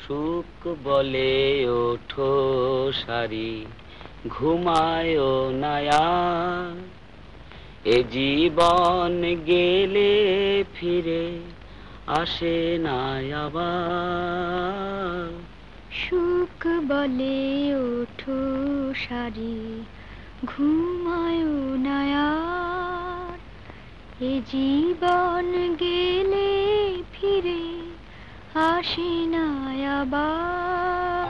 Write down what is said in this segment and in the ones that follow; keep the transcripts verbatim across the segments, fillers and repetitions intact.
সুখ বলে ওঠো সারি, ঘুমায় নায়া, এ জীবন গেলে ফিরে আসে না আবার। সুখ বলে ওঠো সারি, ঘুমায় নায়া, এ জীবন গেলে ফিরে আসে না আবার।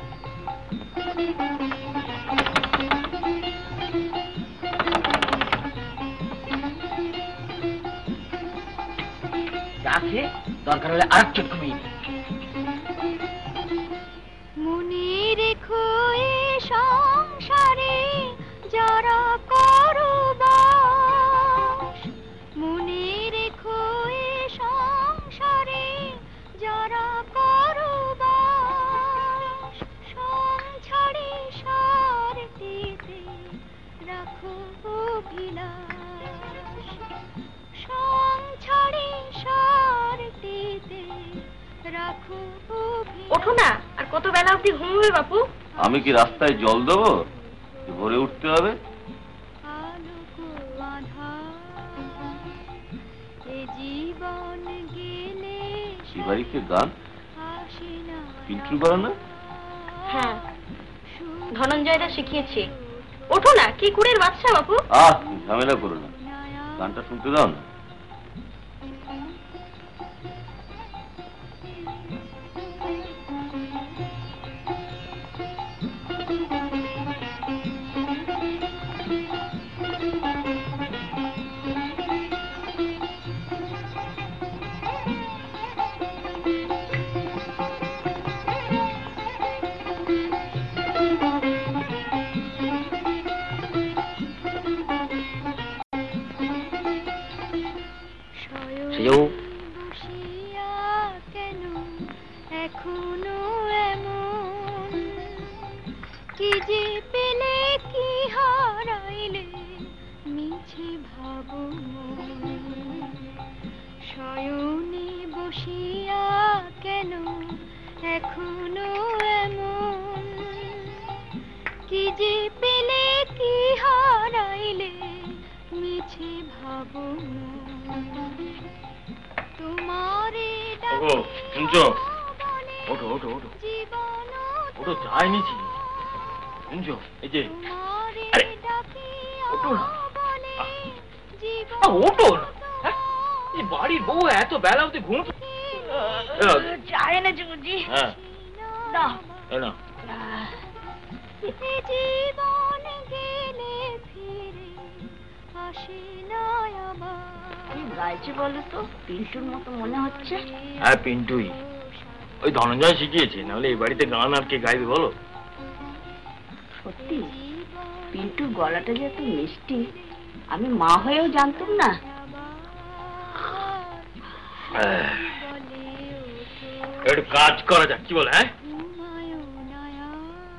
যাকে দরকার হলে আর চোখ ঘুমিয়ে মনে রেখো এ সংসারে যারা করো বাস, মনে রেখো এ সংসারে যারা করো বাস, সংসারে সারটিতে রাখো অভিলাষ, সংসারে সারটিতে রাখো অভিলাষ। ওঠো না, আর কত বেলা অবধি ঘুমবে বাপু? আমি কি রাস্তায় জল দেবো? ভোরে উঠতে হবে। শিবারিকে গান পিন্টুর বানানো? হ্যাঁ, ধনঞ্জয়দা শিখিয়েছে। ওঠো না, কি কুড়ের বাচ্চা বাপু। আহ, ঝামেলা করো না, গানটা শুনতে দাও না। পিন্টুই ওই ধনঞ্জয় শিখিয়েছে, নাহলে এই বাড়িতে গান আর কে গাইবে বলো? সত্যি পিন্টুর গলাটা যে এত মিষ্টি আমি মা হয়েও জানতাম না। একটু কাজ করা যাক, কি বলে? হ্যাঁ